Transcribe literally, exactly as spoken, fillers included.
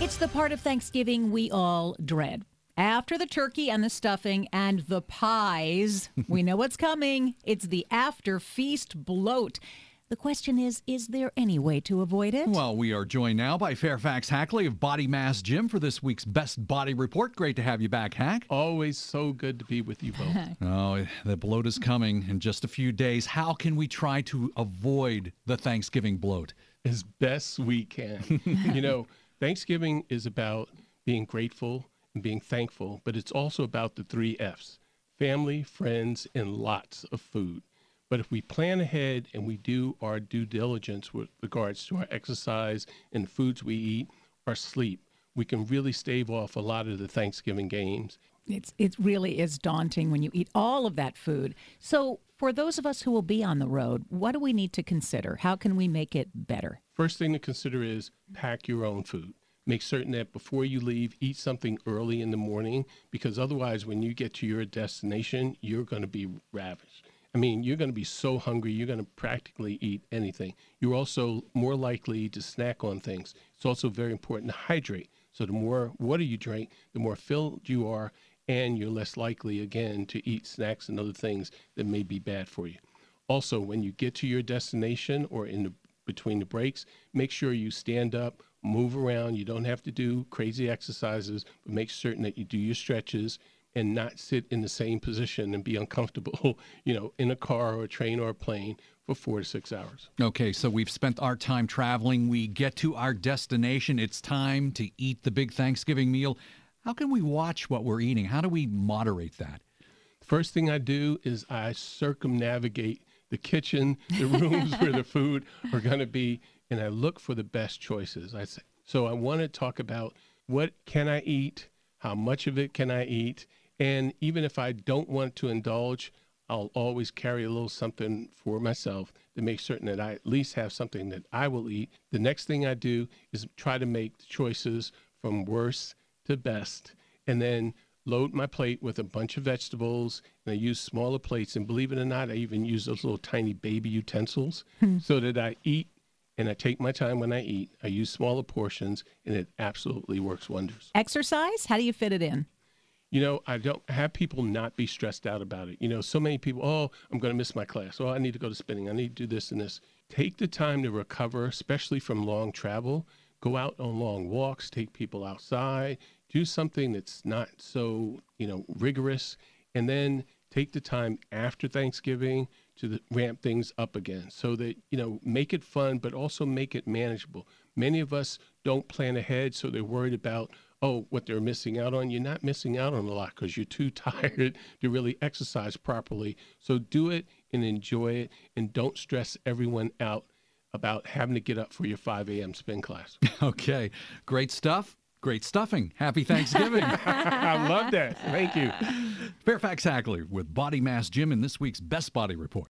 It's the part of Thanksgiving we all dread. After the turkey and the stuffing and the pies, we know what's coming. It's the after-feast bloat. The question is, is there any way to avoid it? Well, we are joined now by Fairfax Hackley of Body Mass Gym for this week's Best Body Report. Great to have you back, Hack. Always so good to be with you both. Oh, the bloat is coming in just a few days. How can we try to avoid the Thanksgiving bloat? As best we can. You know, Thanksgiving is about being grateful and being thankful, but it's also about the three F's: family, friends, and lots of food. But if we plan ahead and we do our due diligence with regards to our exercise and the foods we eat, our sleep, we can really stave off a lot of the Thanksgiving games. It's It really is daunting when you eat all of that food. So for those of us who will be on the road, what do we need to consider? How can we make it better? First thing to consider is pack your own food. Make certain that before you leave, eat something early in the morning, because otherwise when you get to your destination, you're going to be ravished. I mean, you're going to be so hungry, you're going to practically eat anything. You're also more likely to snack on things. It's also very important to hydrate. So the more water you drink, the more filled you are, and you're less likely, again, to eat snacks and other things that may be bad for you. Also, when you get to your destination or in the between the breaks, make sure you stand up, move around. You don't have to do crazy exercises, but make certain that you do your stretches and not sit in the same position and be uncomfortable, you know, in a car or a train or a plane for four to six hours. Okay, so we've spent our time traveling. We get to our destination. It's time to eat the big Thanksgiving meal. How can we watch what we're eating? How do we moderate that? First thing I do is I circumnavigate the kitchen, the rooms where the food are going to be, and I look for the best choices. I say, so I want to talk about what can I eat, how much of it can I eat, and even if I don't want to indulge, I'll always carry a little something for myself to make certain that I at least have something that I will eat. The next thing I do is try to make choices from worst to best, and then load my plate with a bunch of vegetables, and I use smaller plates. And believe it or not, I even use those little tiny baby utensils so that I eat, and I take my time when I eat. I use smaller portions, and it absolutely works wonders. Exercise? How do you fit it in? You know, I don't have people not be stressed out about it. You know, so many people, oh, I'm going to miss my class. Oh, I need to go to spinning. I need to do this and this. Take the time to recover, especially from long travel. Go out on long walks, take people outside, do something that's not so, you know, rigorous, and then take the time after Thanksgiving to the, ramp things up again so that, you know, make it fun, but also make it manageable. Many of us don't plan ahead, so they're worried about, oh, what they're missing out on. You're not missing out on a lot because you're too tired to really exercise properly. So do it and enjoy it, and don't stress everyone out about having to get up for your five a.m. spin class. Okay, great stuff. Great stuffing. Happy Thanksgiving. I love that. Thank you. Fairfax Hackley with Body Mass Gym in this week's Best Body Report.